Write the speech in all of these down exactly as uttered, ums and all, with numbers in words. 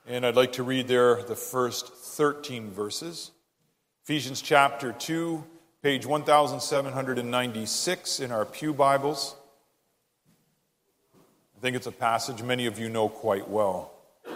And I'd like to read there the first thirteen verses. Ephesians chapter two, page one thousand seven hundred ninety-six in our pew Bibles. I think it's a passage many of you know quite well.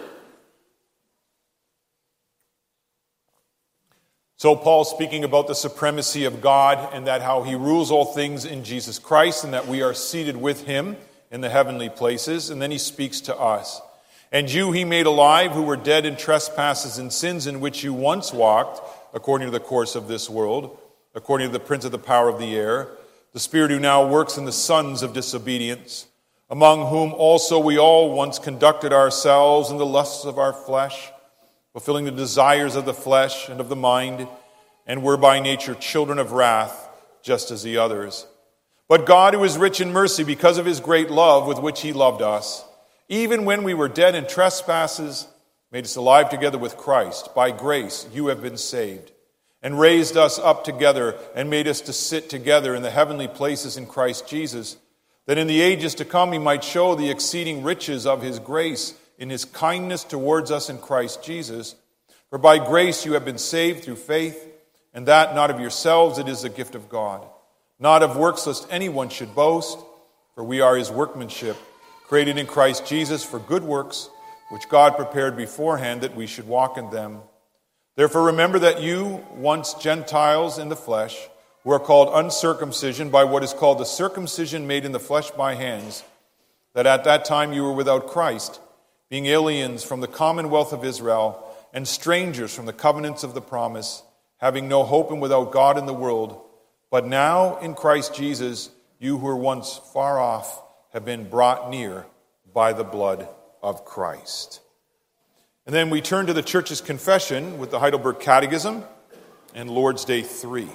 So Paul's speaking about the supremacy of God and that how he rules all things in Jesus Christ and that we are seated with him in the heavenly places. And then he speaks to us. And you he made alive who were dead in trespasses and sins in which you once walked, according to the course of this world, according to the prince of the power of the air, the spirit who now works in the sons of disobedience, among whom also we all once conducted ourselves in the lusts of our flesh, fulfilling the desires of the flesh and of the mind, and were by nature children of wrath, just as the others. But God, who is rich in mercy, because of his great love with which he loved us, even when we were dead in trespasses, made us alive together with Christ. By grace you have been saved, and raised us up together, and made us to sit together in the heavenly places in Christ Jesus, that in the ages to come he might show the exceeding riches of his grace in his kindness towards us in Christ Jesus. For by grace you have been saved through faith, and that not of yourselves, it is the gift of God. Not of works, lest anyone should boast, for we are his workmanship, created in Christ Jesus for good works, which God prepared beforehand that we should walk in them. Therefore remember that you, once Gentiles in the flesh, who are called uncircumcision by what is called the circumcision made in the flesh by hands, that at that time you were without Christ, being aliens from the commonwealth of Israel, and strangers from the covenants of the promise, having no hope and without God in the world. But now in Christ Jesus, you who were once far off have been brought near by the blood of Christ. And then we turn to the church's confession with the Heidelberg Catechism and Lord's Day three.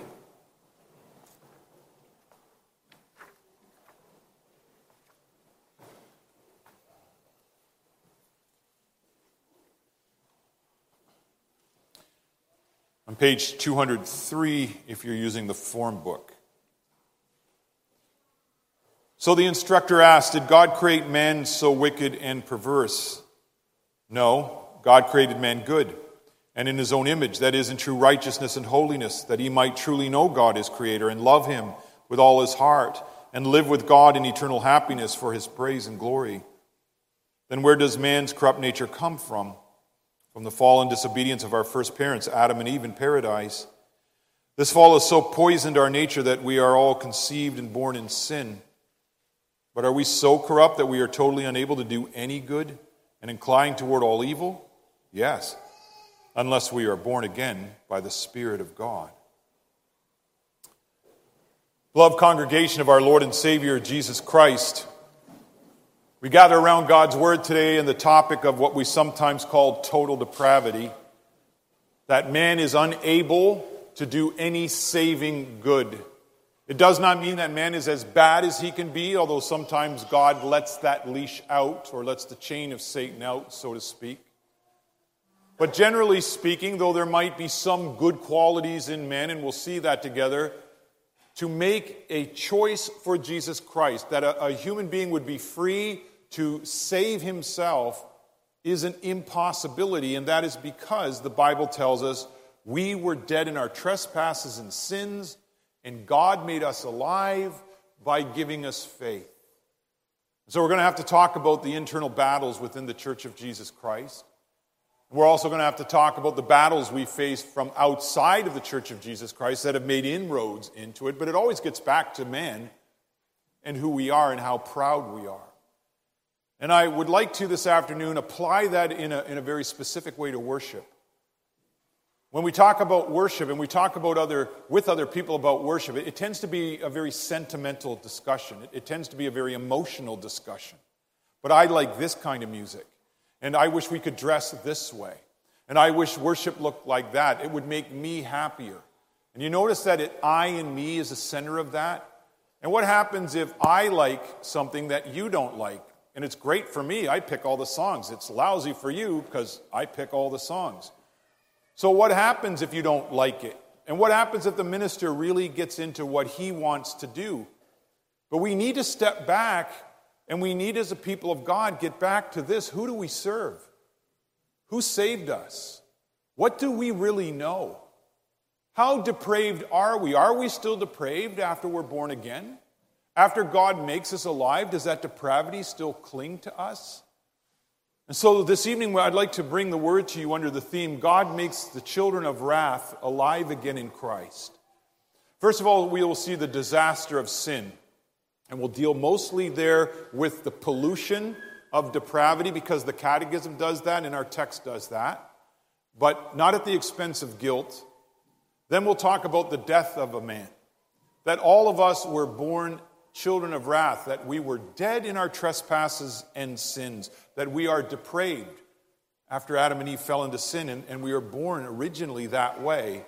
On page two hundred three, if you're using the form book. So the instructor asked, did God create man so wicked and perverse? No, God created man good, and in his own image, that is, in true righteousness and holiness, that he might truly know God as creator and love him with all his heart, and live with God in eternal happiness for his praise and glory. Then where does man's corrupt nature come from? From the fall and disobedience of our first parents, Adam and Eve in paradise. This fall has so poisoned our nature that we are all conceived and born in sin. But are we so corrupt that we are totally unable to do any good and inclined toward all evil? Yes, unless we are born again by the Spirit of God. Beloved congregation of our Lord and Savior Jesus Christ, we gather around God's Word today in the topic of what we sometimes call total depravity, that man is unable to do any saving good. It does not mean that man is as bad as he can be, although sometimes God lets that leash out or lets the chain of Satan out, so to speak. But generally speaking, though there might be some good qualities in man, and we'll see that together, to make a choice for Jesus Christ, that a, a human being would be free to save himself, is an impossibility, and that is because the Bible tells us we were dead in our trespasses and sins, and God made us alive by giving us faith. So we're going to have to talk about the internal battles within the Church of Jesus Christ. We're also going to have to talk about the battles we face from outside of the Church of Jesus Christ that have made inroads into it, but it always gets back to man and who we are and how proud we are. And I would like to this afternoon apply that in a, in a very specific way to worship. When we talk about worship and we talk about other with other people about worship, it, it tends to be a very sentimental discussion. It, it tends to be a very emotional discussion. But I like this kind of music. And I wish we could dress this way. And I wish worship looked like that. It would make me happier. And you notice that it, I and me is the center of that. And what happens if I like something that you don't like? And it's great for me. I pick all the songs. It's lousy for you because I pick all the songs. So what happens if you don't like it? And what happens if the minister really gets into what he wants to do? But we need to step back, and we need, as a people of God, get back to this. Who do we serve? Who saved us? What do we really know? How depraved are we? Are we still depraved after we're born again? After God makes us alive, does that depravity still cling to us? And so this evening, I'd like to bring the word to you under the theme, God makes the children of wrath alive again in Christ. First of all, we will see the disaster of sin. And we'll deal mostly there with the pollution of depravity, because the Catechism does that and our text does that, but not at the expense of guilt. Then we'll talk about the death of a man, that all of us were born children of wrath, that we were dead in our trespasses and sins, that we are depraved after Adam and Eve fell into sin, and, and we were born originally that way.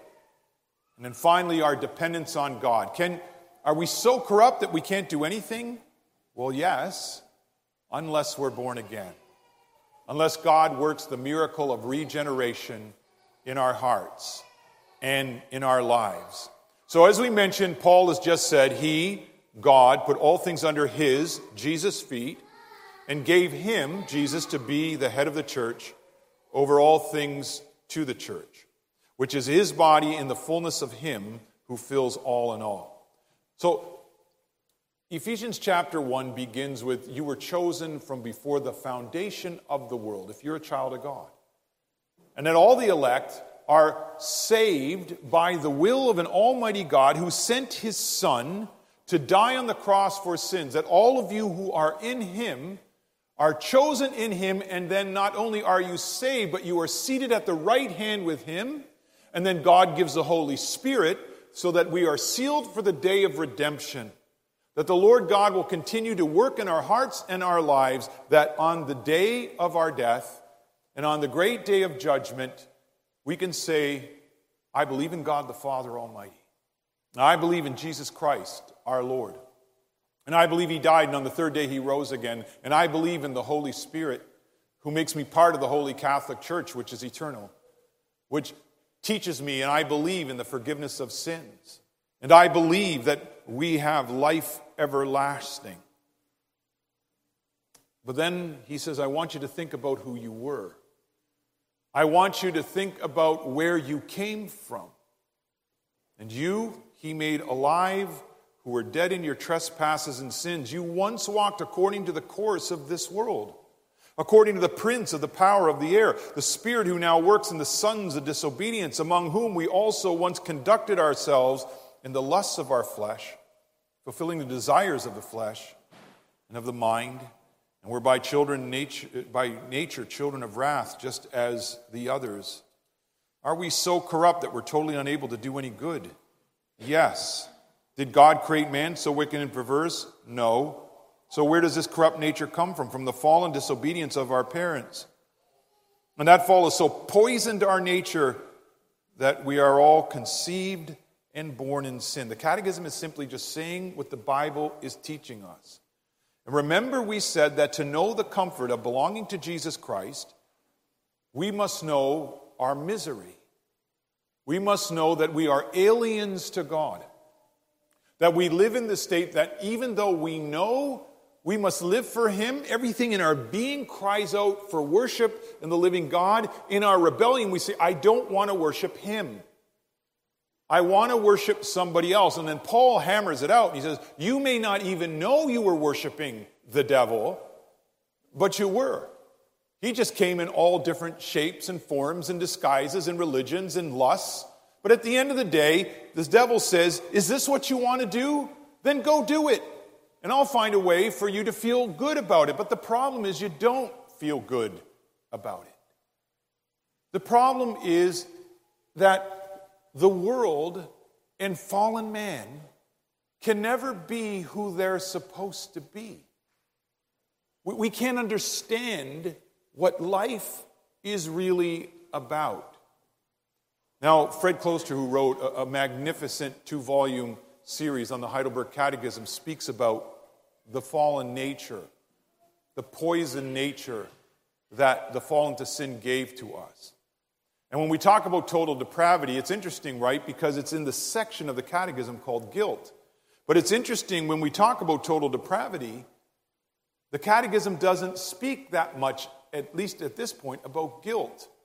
And then finally, our dependence on God. Can, are we so corrupt that we can't do anything? Well, yes, unless we're born again. Unless God works the miracle of regeneration in our hearts and in our lives. So as we mentioned, Paul has just said, he, God, put all things under his, Jesus' feet, and gave him, Jesus, to be the head of the church, over all things to the church, which is his body in the fullness of him who fills all in all. So, Ephesians chapter one begins with, you were chosen from before the foundation of the world, if you're a child of God. And that all the elect are saved by the will of an almighty God who sent his Son to die on the cross for sins, that all of you who are in him are chosen in him, and then not only are you saved, but you are seated at the right hand with him, and then God gives the Holy Spirit so that we are sealed for the day of redemption, that the Lord God will continue to work in our hearts and our lives, that on the day of our death and on the great day of judgment, we can say, I believe in God the Father Almighty. I believe in Jesus Christ, our Lord. And I believe he died, and on the third day he rose again. And I believe in the Holy Spirit, who makes me part of the Holy Catholic Church, which is eternal, which teaches me, and I believe in the forgiveness of sins. And I believe that we have life everlasting. But then he says, I want you to think about who you were. I want you to think about where you came from. And you, he made alive, who were dead in your trespasses and sins. You once walked according to the course of this world, according to the prince of the power of the air, the spirit who now works in the sons of disobedience, among whom we also once conducted ourselves in the lusts of our flesh, fulfilling the desires of the flesh and of the mind, and were by children nature, by nature children of wrath, just as the others. Are we so corrupt that we're totally unable to do any good? Yes. Did God create man so wicked and perverse? No. So where does this corrupt nature come from? From the fallen disobedience of our parents. And that fall has so poisoned our nature that we are all conceived and born in sin. The Catechism is simply just saying what the Bible is teaching us. And remember, we said that to know the comfort of belonging to Jesus Christ, we must know our misery. We must know that we are aliens to God. That we live in the state that even though we know we must live for him, everything in our being cries out for worship in the living God. In our rebellion, we say, I don't want to worship him. I want to worship somebody else. And then Paul hammers it out. He says, you may not even know you were worshiping the devil, but you were. He just came in all different shapes and forms and disguises and religions and lusts. But at the end of the day, this devil says, is this what you want to do? Then go do it. And I'll find a way for you to feel good about it. But the problem is you don't feel good about it. The problem is that the world and fallen man can never be who they're supposed to be. We can't understand what life is really about. Now, Fred Kloster, who wrote a, a magnificent two-volume series on the Heidelberg Catechism, speaks about the fallen nature, the poison nature that the fall into sin gave to us. And when we talk about total depravity, it's interesting, right? Because it's in the section of the Catechism called guilt. But it's interesting when we talk about total depravity, the Catechism doesn't speak that much, at least at this point, about guilt.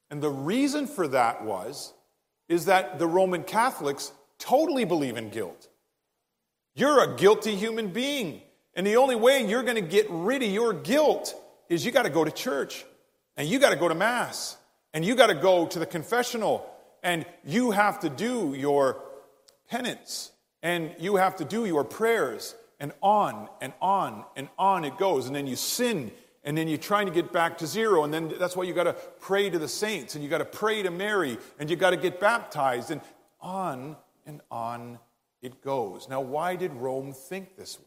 And the reason for that was, is that the Roman Catholics totally believe in guilt. You're a guilty human being. And the only way you're going to get rid of your guilt is you got to go to church. And you got to go to Mass. And you got to go to the confessional. And you have to do your penance. And you have to do your prayers. And on and on and on it goes. And then you sin. And then you're trying to get back to zero. And then that's why you got to pray to the saints. And you got to pray to Mary. And you got to get baptized. And on and on it goes. Now, why did Rome think this way?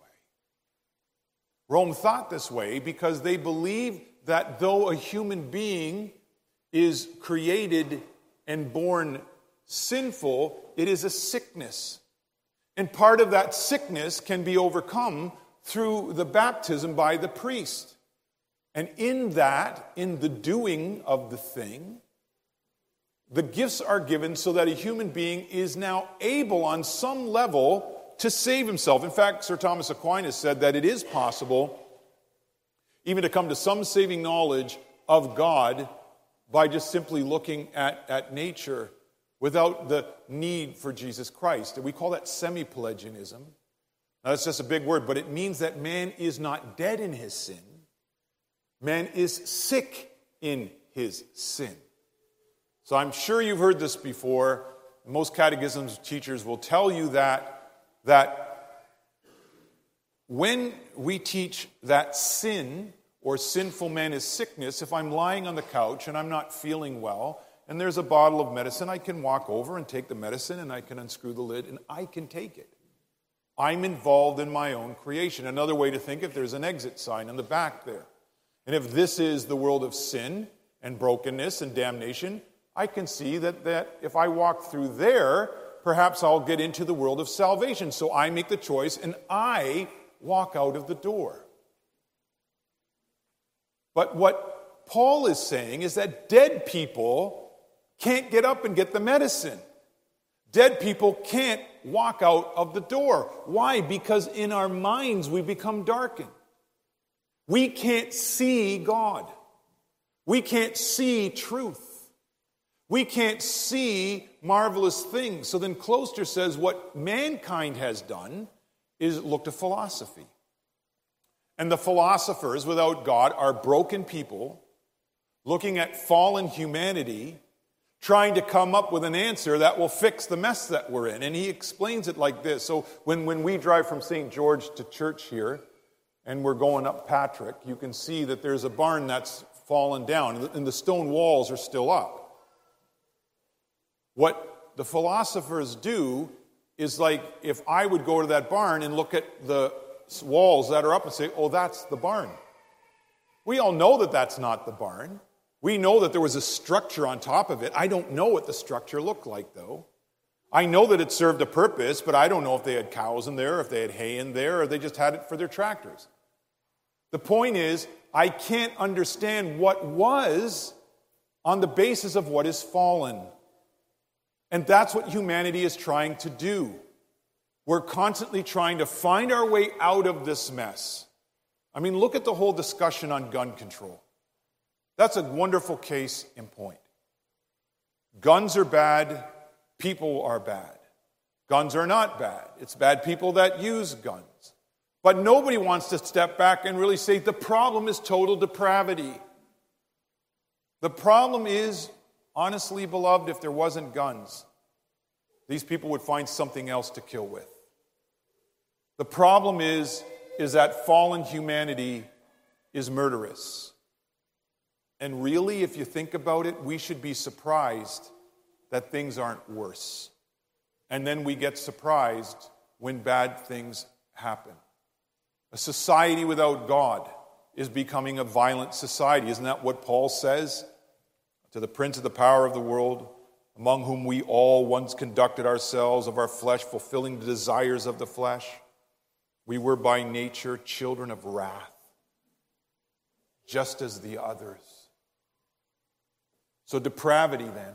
Rome thought this way because they believed that though a human being is created and born sinful, it is a sickness. And part of that sickness can be overcome through the baptism by the priest. And in that, in the doing of the thing, the gifts are given so that a human being is now able on some level to save himself. In fact, Sir Thomas Aquinas said that it is possible even to come to some saving knowledge of God by just simply looking at, at nature without the need for Jesus Christ. And we call that semi-Pelagianism. Now, that's just a big word, but it means that man is not dead in his sin. Man is sick in his sin. So I'm sure you've heard this before. Most catechisms teachers will tell you that, that when we teach that sin or sinful man is sickness, if I'm lying on the couch and I'm not feeling well, and there's a bottle of medicine, I can walk over and take the medicine and I can unscrew the lid and I can take it. I'm involved in my own creation. Another way to think, if there's an exit sign on the back there. And if this is the world of sin and brokenness and damnation, I can see that, that if I walk through there, perhaps I'll get into the world of salvation. So I make the choice and I walk out of the door. But what Paul is saying is that dead people can't get up and get the medicine. Dead people can't walk out of the door. Why? Because in our minds we become darkened. We can't see God. We can't see truth. We can't see marvelous things. So then Kloster says what mankind has done is look to philosophy. And the philosophers without God are broken people looking at fallen humanity, trying to come up with an answer that will fix the mess that we're in. And he explains it like this. So when, when we drive from Saint George to church here, and we're going up Patrick, you can see that there's a barn that's fallen down, and the stone walls are still up. What the philosophers do is like if I would go to that barn and look at the walls that are up and say, oh, that's the barn. We all know that that's not the barn. We know that there was a structure on top of it. I don't know what the structure looked like, though. I know that it served a purpose, but I don't know if they had cows in there, if they had hay in there, or they just had it for their tractors. The point is, I can't understand what was on the basis of what is fallen. And that's what humanity is trying to do. We're constantly trying to find our way out of this mess. I mean, look at the whole discussion on gun control. That's a wonderful case in point. Guns are bad. People are bad. Guns are not bad. It's bad people that use guns. But nobody wants to step back and really say the problem is total depravity. The problem is, honestly, beloved, if there wasn't guns, these people would find something else to kill with. The problem is, is that fallen humanity is murderous. And really, if you think about it, we should be surprised that things aren't worse. And then we get surprised when bad things happen. A society without God is becoming a violent society. Isn't that what Paul says? To the prince of the power of the world, among whom we all once conducted ourselves of our flesh, fulfilling the desires of the flesh. We were by nature children of wrath, just as the others. So depravity, then,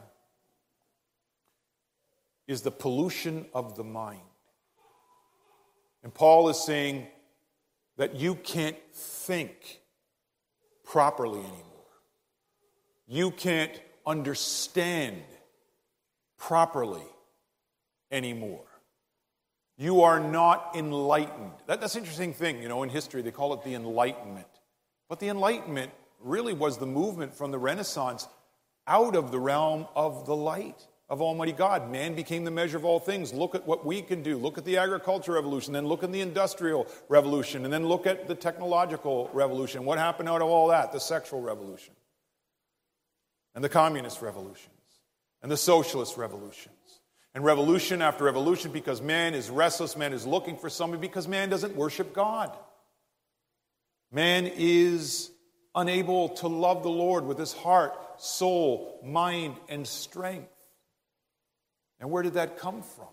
is the pollution of the mind. And Paul is saying that you can't think properly anymore. You can't understand properly anymore. You are not enlightened. That, that's an interesting thing, you know, in history. They call it the Enlightenment. But the Enlightenment really was the movement from the Renaissance out of the realm of the light of Almighty God. Man became the measure of all things. Look at what we can do. Look at the agricultural revolution, then look at the industrial revolution, and then look at the technological revolution. What happened out of all that? The sexual revolution, and the communist revolutions, and the socialist revolutions. And revolution after revolution, because man is restless, man is looking for something, because man doesn't worship God. Man is unable to love the Lord with his heart, soul, mind, and strength. And where did that come from?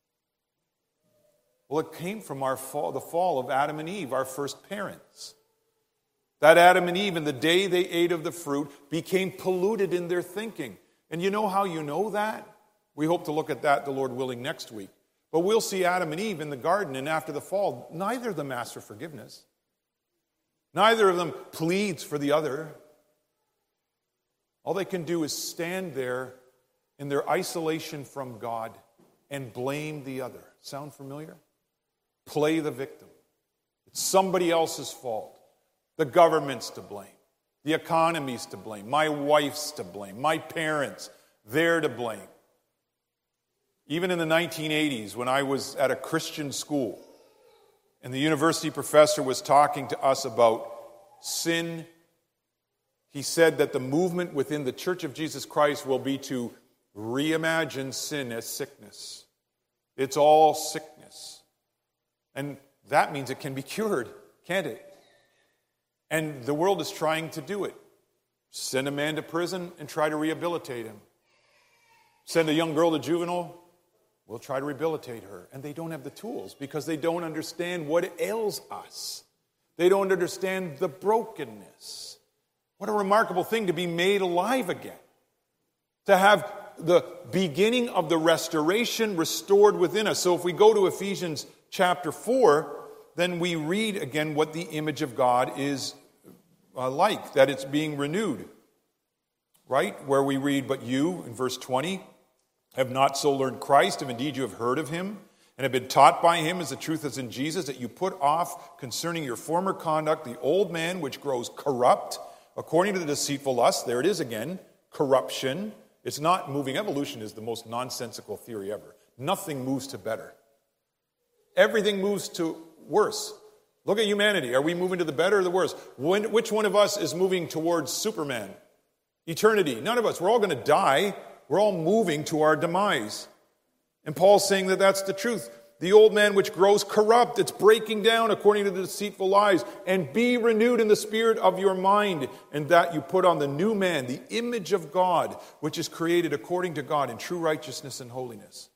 Well, it came from our fall, the fall of Adam and Eve, our first parents. That Adam and Eve, in the day they ate of the fruit, became polluted in their thinking. And you know how you know that? We hope to look at that, the Lord willing, next week. But we'll see Adam and Eve in the garden, and after the fall, neither of them asks for forgiveness. Neither of them pleads for the other. All they can do is stand there in their isolation from God and blame the other. Sound familiar? Play the victim. It's somebody else's fault. The government's to blame. The economy's to blame. My wife's to blame. My parents, they're to blame. Even in the nineteen eighties, when I was at a Christian school, and the university professor was talking to us about sin, he said that the movement within the Church of Jesus Christ will be to reimagine sin as sickness. It's all sickness. And that means it can be cured, can't it? And the world is trying to do it. Send a man to prison and try to rehabilitate him. Send a young girl to juvenile, we'll try to rehabilitate her. And they don't have the tools because they don't understand what ails us. They don't understand the brokenness. What a remarkable thing to be made alive again. To have the beginning of the restoration restored within us. So if we go to Ephesians chapter four, then we read again what the image of God is uh, like, that it's being renewed. Right? Where we read, but you, in verse twenty, have not so learned Christ, if indeed you have heard of him, and have been taught by him as the truth is in Jesus, that you put off concerning your former conduct the old man which grows corrupt, according to the deceitful lust. There it is again, corruption. It's not moving. Evolution is the most nonsensical theory ever. Nothing moves to better. Everything moves to worse. Look at humanity. Are we moving to the better or the worse? When, which one of us is moving towards Superman? Eternity. None of us. We're all going to die. We're all moving to our demise. And Paul's saying that that's the truth. The old man which grows corrupt, it's breaking down according to the deceitful lies. And be renewed in the spirit of your mind, and that you put on the new man, the image of God, which is created according to God in true righteousness and holiness.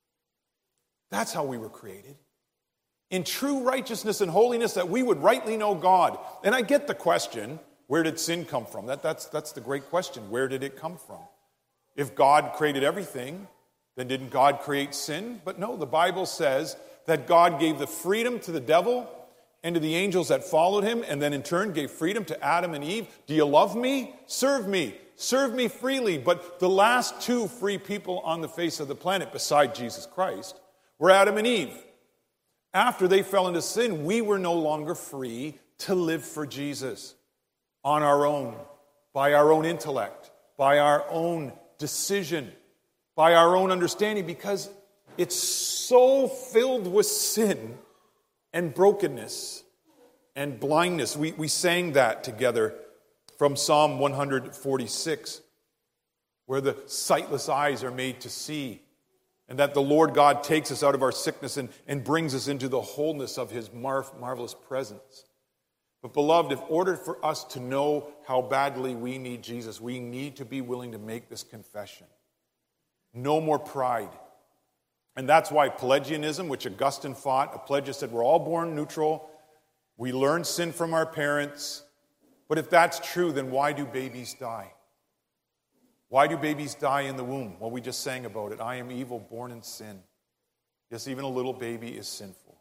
That's how we were created. In true righteousness and holiness, that we would rightly know God. And I get the question, where did sin come from? That, that's, that's the great question. Where did it come from? If God created everything, then didn't God create sin? But no, the Bible says that God gave the freedom to the devil and to the angels that followed him, and then in turn gave freedom to Adam and Eve. Do you love me? Serve me. Serve me freely. But the last two free people on the face of the planet, beside Jesus Christ, were Adam and Eve. After they fell into sin, we were no longer free to live for Jesus on our own, by our own intellect, by our own decision, by our own understanding, because it's so filled with sin and brokenness and blindness. We, we sang that together from Psalm one forty-six, where the sightless eyes are made to see, and that the Lord God takes us out of our sickness and, and brings us into the wholeness of his mar- marvelous presence. But beloved, in order for us to know how badly we need Jesus, we need to be willing to make this confession. No more pride. And that's why Pelagianism, which Augustine fought, Pelagius said we're all born neutral. We learn sin from our parents. But if that's true, then why do babies die? Why do babies die in the womb? Well, we just sang about it. I am evil, born in sin. Yes, even a little baby is sinful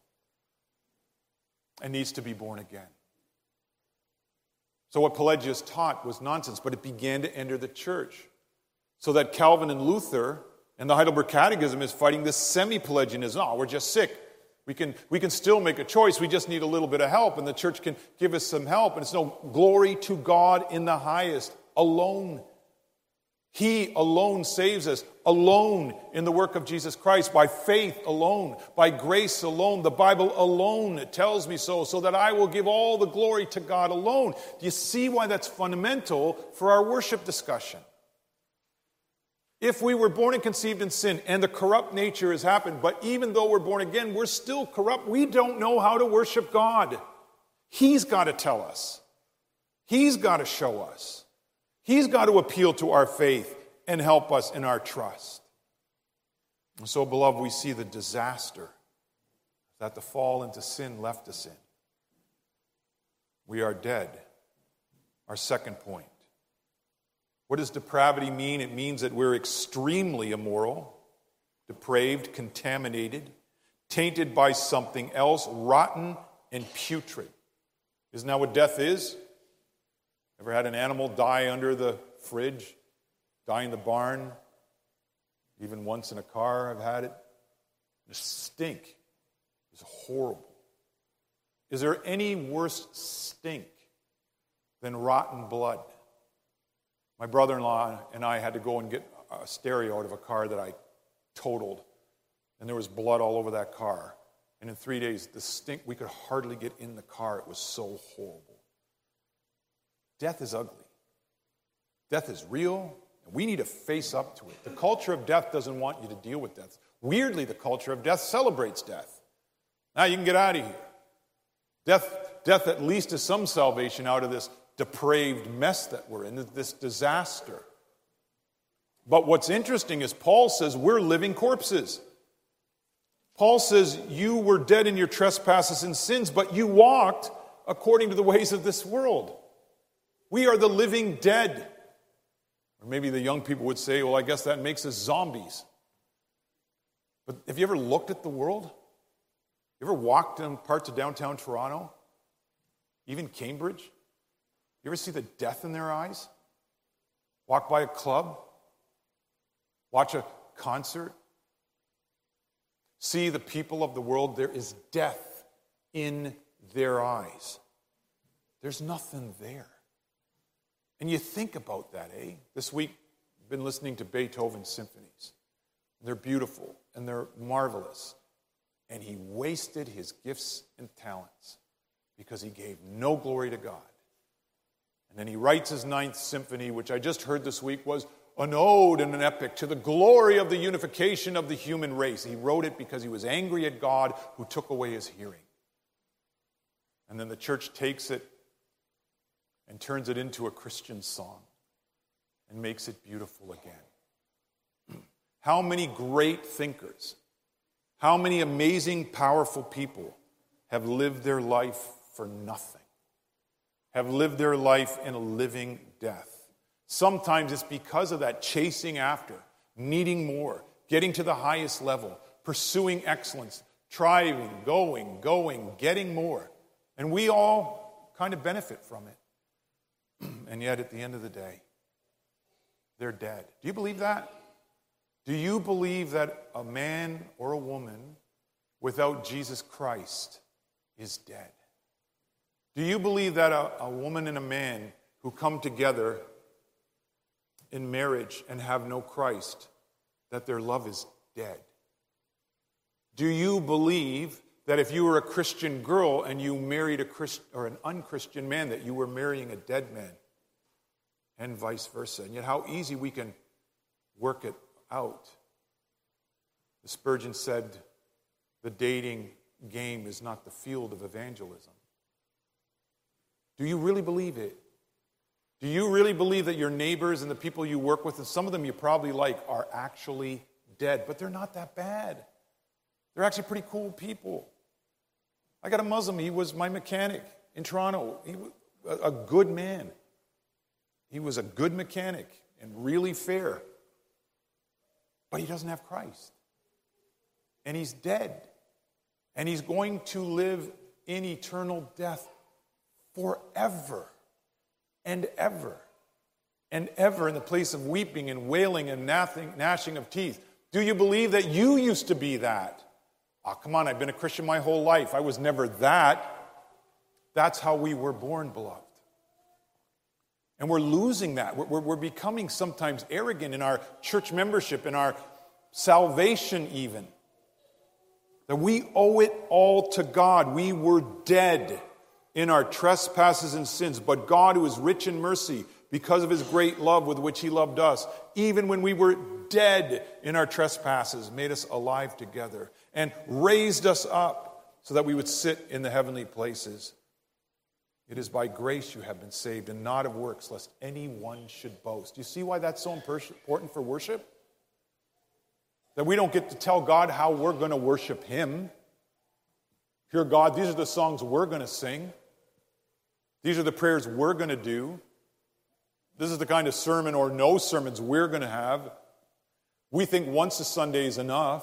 and needs to be born again. So what Pelagius taught was nonsense, but it began to enter the church. So that Calvin and Luther and the Heidelberg Catechism is fighting this semi-Pelagianism. Oh, we're just sick. We can, we can still make a choice. We just need a little bit of help, and the church can give us some help. And it's no glory to God in the highest, alone. He alone saves us, alone in the work of Jesus Christ, by faith alone, by grace alone. The Bible alone tells me so, so that I will give all the glory to God alone. Do you see why that's fundamental for our worship discussion? If we were born and conceived in sin, and the corrupt nature has happened, but even though we're born again, we're still corrupt. We don't know how to worship God. He's got to tell us. He's got to show us. He's got to appeal to our faith and help us in our trust. And so, beloved, we see the disaster that the fall into sin left us in. We are dead. Our second point. What does depravity mean? It means that we're extremely immoral, depraved, contaminated, tainted by something else, rotten and putrid. Isn't that what death is? Ever had an animal die under the fridge, die in the barn? Even once in a car I've had it. The stink is horrible. Is there any worse stink than rotten blood? My brother-in-law and I had to go and get a stereo out of a car that I totaled. And there was blood all over that car. And in three days, the stink, we could hardly get in the car. It was so horrible. Death is ugly. Death is real, and we need to face up to it. The culture of death doesn't want you to deal with death. Weirdly, the culture of death celebrates death. Now you can get out of here. Death, death at least is some salvation out of this depraved mess that we're in, this disaster. But what's interesting is Paul says we're living corpses. Paul says you were dead in your trespasses and sins, but you walked according to the ways of this world. We are the living dead. Or maybe the young people would say, well, I guess that makes us zombies. But have you ever looked at the world? You ever walked in parts of downtown Toronto? Even Cambridge? You ever see the death in their eyes? Walk by a club? Watch a concert? See the people of the world, there is death in their eyes. There's nothing there. And you think about that, eh? This week, I've been listening to Beethoven symphonies. They're beautiful and they're marvelous. And he wasted his gifts and talents because he gave no glory to God. And then he writes his ninth symphony, which I just heard this week was an ode and an epic to the glory of the unification of the human race. He wrote it because he was angry at God who took away his hearing. And then the church takes it and turns it into a Christian song and makes it beautiful again. How many great thinkers, how many amazing, powerful people have lived their life for nothing? Have lived their life in a living death. Sometimes it's because of that chasing after, needing more, getting to the highest level, pursuing excellence, striving, going, going, getting more. And we all kind of benefit from it. And yet at the end of the day, they're dead. Do you believe that? Do you believe that a man or a woman without Jesus Christ is dead? Do you believe that a, a woman and a man who come together in marriage and have no Christ, that their love is dead? Do you believe that if you were a Christian girl and you married a Christ, or an unchristian man, that you were marrying a dead man? And vice versa. And yet how easy we can work it out. The Spurgeon said, the dating game is not the field of evangelism. Do you really believe it? Do you really believe that your neighbors and the people you work with, and some of them you probably like, are actually dead? But they're not that bad. They're actually pretty cool people. I got a Muslim. He was my mechanic in Toronto. He was a good man. He was a good mechanic and really fair. But he doesn't have Christ. And he's dead. And he's going to live in eternal death forever and ever. and ever in the place of weeping and wailing and gnashing of teeth. Do you believe that you used to be that? Oh, come on, I've been a Christian my whole life. I was never that. That's how we were born, beloved. And we're losing that. We're, we're, we're becoming sometimes arrogant in our church membership, in our salvation even. That we owe it all to God. We were dead in our trespasses and sins, but God, who is rich in mercy, because of his great love with which he loved us, even when we were dead in our trespasses, made us alive together and raised us up so that we would sit in the heavenly places. It is by grace you have been saved, and not of works, lest anyone should boast. Do you see why that's so important for worship? That we don't get to tell God how we're going to worship him. Here, God, these are the songs we're going to sing. These are the prayers we're going to do. This is the kind of sermon or no sermons we're going to have. We think once a Sunday is enough.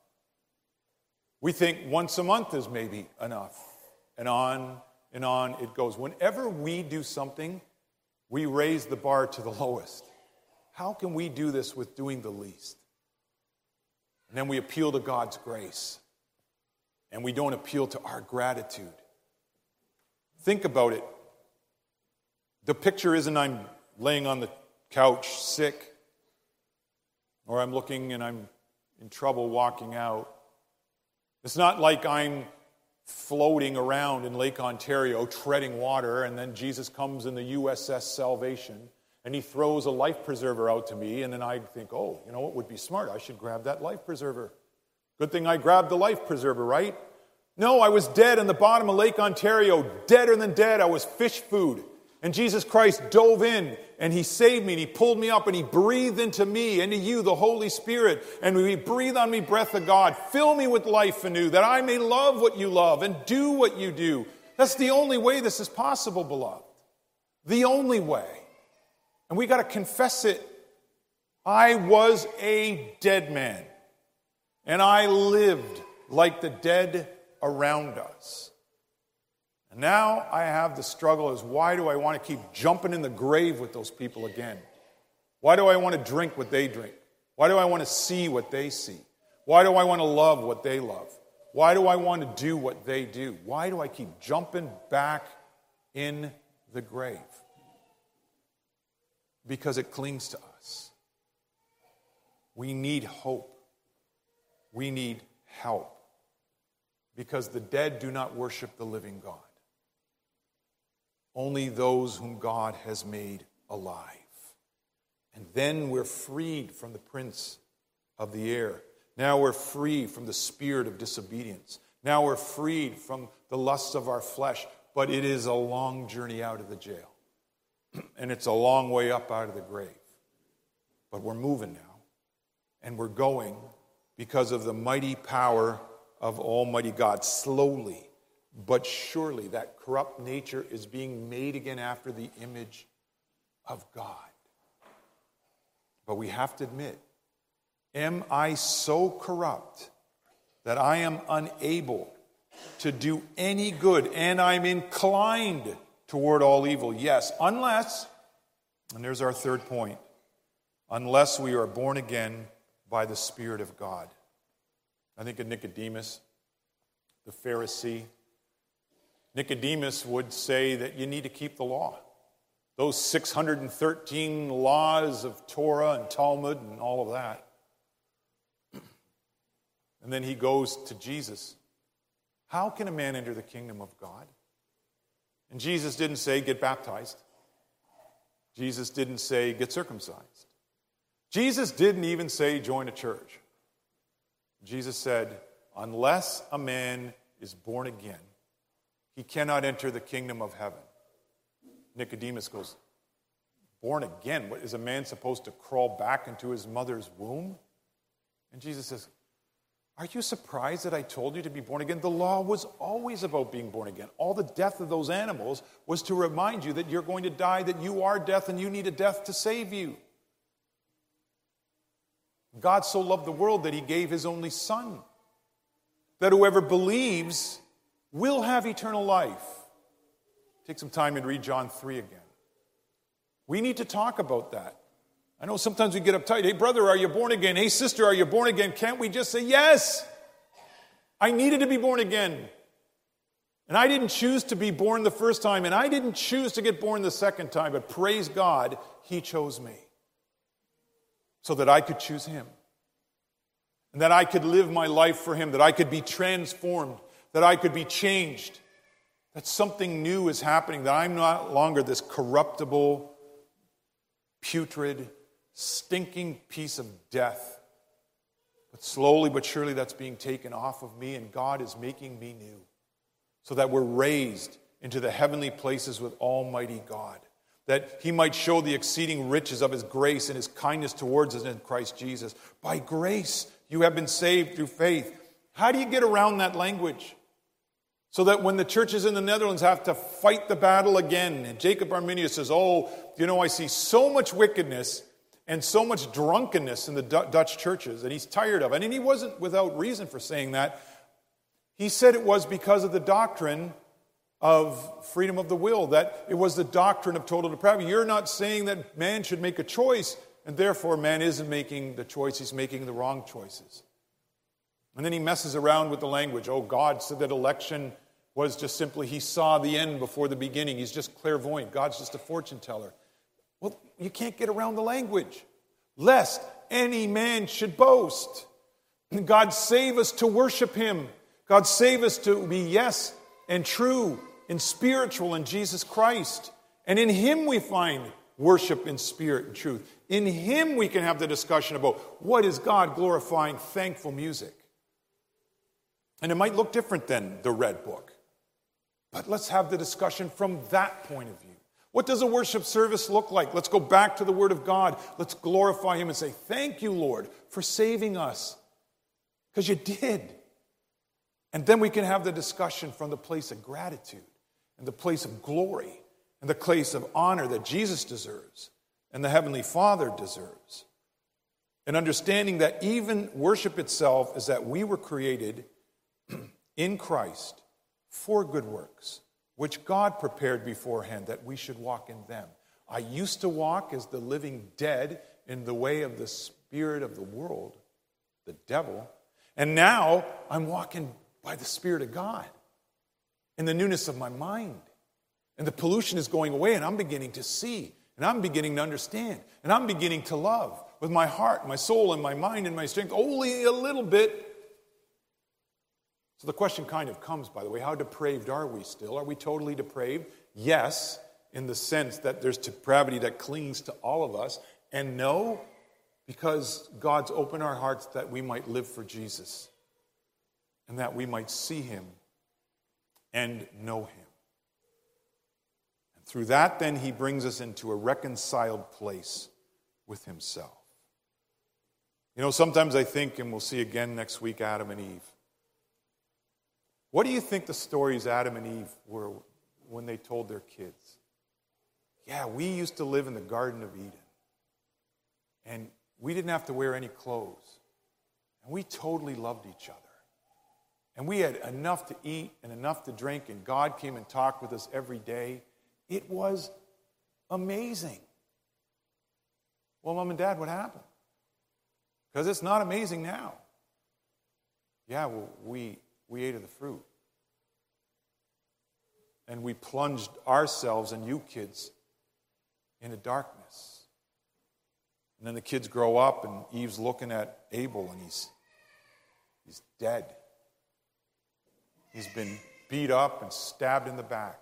We think once a month is maybe enough. And on and on it goes. Whenever we do something, we raise the bar to the lowest. How can we do this with doing the least? And then we appeal to God's grace. And we don't appeal to our gratitude. Think about it. The picture isn't I'm laying on the couch sick, or I'm looking and I'm in trouble walking out. It's not like I'm floating around in Lake Ontario treading water, and then Jesus comes in the U S S Salvation and he throws a life preserver out to me, and then I think, oh, you know what would be smart? I should grab that life preserver. Good thing I grabbed the life preserver, right? No, I was dead in the bottom of Lake Ontario, deader than dead. I was fish food. And Jesus Christ dove in, and he saved me, and he pulled me up, and he breathed into me, into you, the Holy Spirit. And he breathed on me breath of God. Fill me with life anew, that I may love what you love and do what you do. That's the only way this is possible, beloved. The only way. And we got to confess it. I was a dead man, and I lived like the dead around us. And now I have the struggle is, why do I want to keep jumping in the grave with those people again? Why do I want to drink what they drink? Why do I want to see what they see? Why do I want to love what they love? Why do I want to do what they do? Why do I keep jumping back in the grave? Because it clings to us. We need hope. We need help. Because the dead do not worship the living God. Only those whom God has made alive. And then we're freed from the prince of the air. Now we're free from the spirit of disobedience. Now we're freed from the lusts of our flesh. But it is a long journey out of the jail. And it's a long way up out of the grave. But we're moving now. And we're going because of the mighty power of Almighty God. Slowly but surely that corrupt nature is being made again after the image of God. But we have to admit, am I so corrupt that I am unable to do any good, and I'm inclined toward all evil? Yes, unless, and there's our third point, unless we are born again by the Spirit of God. I think of Nicodemus, the Pharisee. Nicodemus would say that you need to keep the law. Those six hundred thirteen laws of Torah and Talmud and all of that. And then he goes to Jesus. How can a man enter the kingdom of God? And Jesus didn't say, get baptized. Jesus didn't say, get circumcised. Jesus didn't even say, join a church. Jesus said, unless a man is born again, he cannot enter the kingdom of heaven. Nicodemus goes, born again? What, is a man supposed to crawl back into his mother's womb? And Jesus says, are you surprised that I told you to be born again? The law was always about being born again. All the death of those animals was to remind you that you're going to die, that you are death, and you need a death to save you. God so loved the world that he gave his only Son, that whoever believes will have eternal life. Take some time and read John three again. We need to talk about that. I know sometimes we get uptight. Hey, brother, are you born again? Hey, sister, are you born again? Can't we just say, yes, I needed to be born again. And I didn't choose to be born the first time, and I didn't choose to get born the second time, but praise God, He chose me so that I could choose Him. And that I could live my life for Him, that I could be transformed, that I could be changed, that something new is happening, that I'm no longer this corruptible, putrid, stinking piece of death. But slowly but surely that's being taken off of me, and God is making me new, so that we're raised into the heavenly places with Almighty God, that He might show the exceeding riches of His grace and His kindness towards us in Christ Jesus. By grace you have been saved through faith. How do you get around that language? So that when the churches in the Netherlands have to fight the battle again, and Jacob Arminius says, oh, you know, I see so much wickedness and so much drunkenness in the D- Dutch churches, and he's tired of it. And he wasn't without reason for saying that. He said it was because of the doctrine of freedom of the will, that it was the doctrine of total depravity. You're not saying that man should make a choice, and therefore man isn't making the choice, he's making the wrong choices. And then he messes around with the language. Oh, God said that election was just simply, He saw the end before the beginning. He's just clairvoyant. God's just a fortune teller. Well, you can't get around the language. Lest any man should boast. God save us to worship Him. God save us to be yes and true and spiritual in Jesus Christ. And in Him we find worship in spirit and truth. In Him we can have the discussion about what is God glorifying, thankful music. And it might look different than the Red Book. But let's have the discussion from that point of view. What does a worship service look like? Let's go back to the Word of God. Let's glorify Him and say, thank you, Lord, for saving us. Because you did. And then we can have the discussion from the place of gratitude and the place of glory and the place of honor that Jesus deserves and the Heavenly Father deserves. And understanding that even worship itself is that we were created in Christ for good works, which God prepared beforehand that we should walk in them. I used to walk as the living dead in the way of the spirit of the world, the devil, and now I'm walking by the Spirit of God in the newness of my mind. And the pollution is going away, and I'm beginning to see, and I'm beginning to understand, and I'm beginning to love with my heart, my soul, and my mind, and my strength, only a little bit. So the question kind of comes, by the way, how depraved are we still? Are we totally depraved? Yes, in the sense that there's depravity that clings to all of us. And no, because God's opened our hearts that we might live for Jesus and that we might see Him and know Him. And through that, then, He brings us into a reconciled place with Himself. You know, sometimes I think, and we'll see again next week, Adam and Eve. What do you think the stories Adam and Eve were when they told their kids? Yeah, we used to live in the Garden of Eden. And we didn't have to wear any clothes. And we totally loved each other. And we had enough to eat and enough to drink, and God came and talked with us every day. It was amazing. Well, Mom and Dad, what happened? Because it's not amazing now. Yeah, well, we... We ate of the fruit. And we plunged ourselves and you kids into darkness. And then the kids grow up and Eve's looking at Abel and he's he's dead. He's been beat up and stabbed in the back.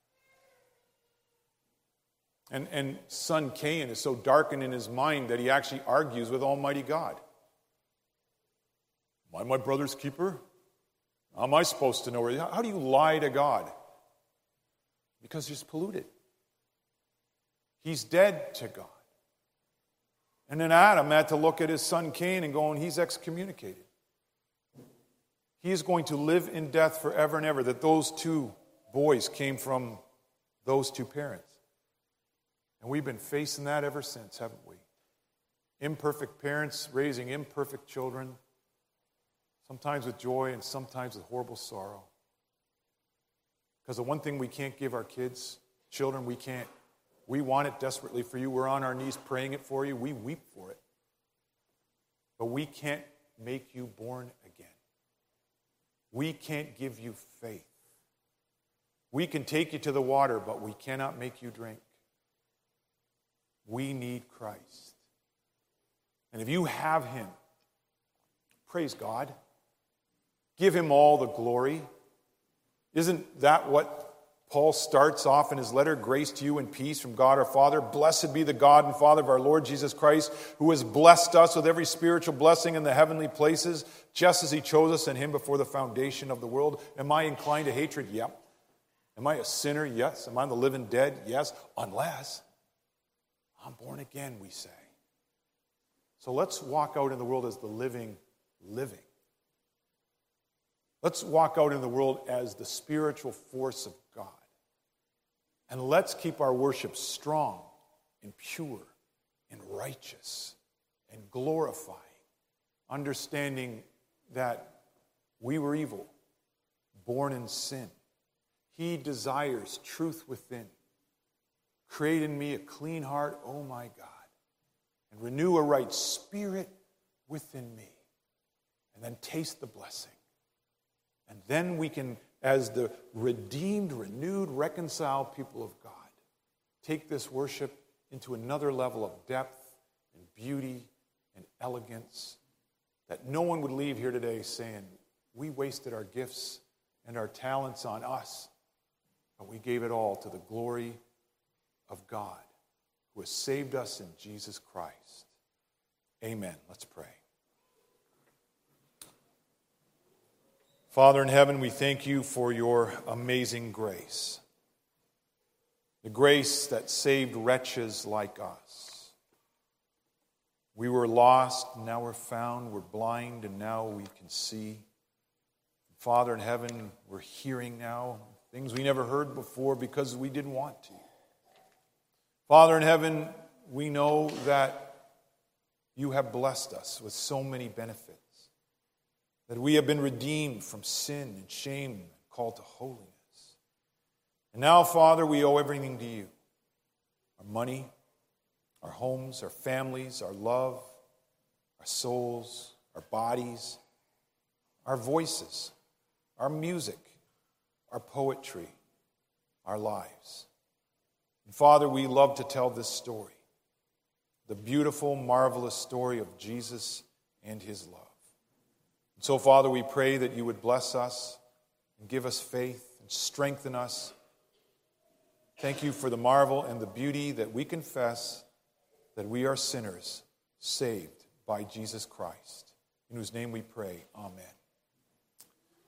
And, and son Cain is so darkened in his mind that he actually argues with Almighty God. Am I my brother's keeper? How am I supposed to know? How do you lie to God? Because he's polluted. He's dead to God. And then Adam had to look at his son Cain and go, and he's excommunicated. He is going to live in death forever and ever. That those two boys came from those two parents. And we've been facing that ever since, haven't we? Imperfect parents raising imperfect children. Sometimes with joy and sometimes with horrible sorrow. Because the one thing we can't give our kids, children, we can't We want it desperately for you. We're on our knees praying it for you. We weep for it. But we can't make you born again. We can't give you faith. We can take you to the water, but we cannot make you drink. We need Christ. And if you have him, praise God. Give him all the glory. Isn't that what Paul starts off in his letter? Grace to you and peace from God our Father. Blessed be the God and Father of our Lord Jesus Christ, who has blessed us with every spiritual blessing in the heavenly places, just as he chose us in him before the foundation of the world. Am I inclined to hatred? Yep. Am I a sinner? Yes. Am I the living dead? Yes. Unless I'm born again, we say. So let's walk out in the world as the living, living. Let's walk out in the world as the spiritual force of God. And let's keep our worship strong and pure and righteous and glorifying, understanding that we were evil, born in sin. He desires truth within. Create in me a clean heart, oh my God, and renew a right spirit within me. And then taste the blessing. And then we can, as the redeemed, renewed, reconciled people of God, take this worship into another level of depth and beauty and elegance, that no one would leave here today saying, we wasted our gifts and our talents on us, but we gave it all to the glory of God, who has saved us in Jesus Christ. Amen. Let's pray. Father in heaven, we thank you for your amazing grace. The grace that saved wretches like us. We were lost, now we're found. We're blind, and now we can see. Father in heaven, we're hearing now things we never heard before because we didn't want to. Father in heaven, we know that you have blessed us with so many benefits. That we have been redeemed from sin and shame and called to holiness. And now, Father, we owe everything to you. Our money, our homes, our families, our love, our souls, our bodies, our voices, our music, our poetry, our lives. And Father, we love to tell this story. The beautiful, marvelous story of Jesus and his love. So, Father, we pray that you would bless us and give us faith and strengthen us. Thank you for the marvel and the beauty that we confess that we are sinners saved by Jesus Christ, in whose name we pray. Amen.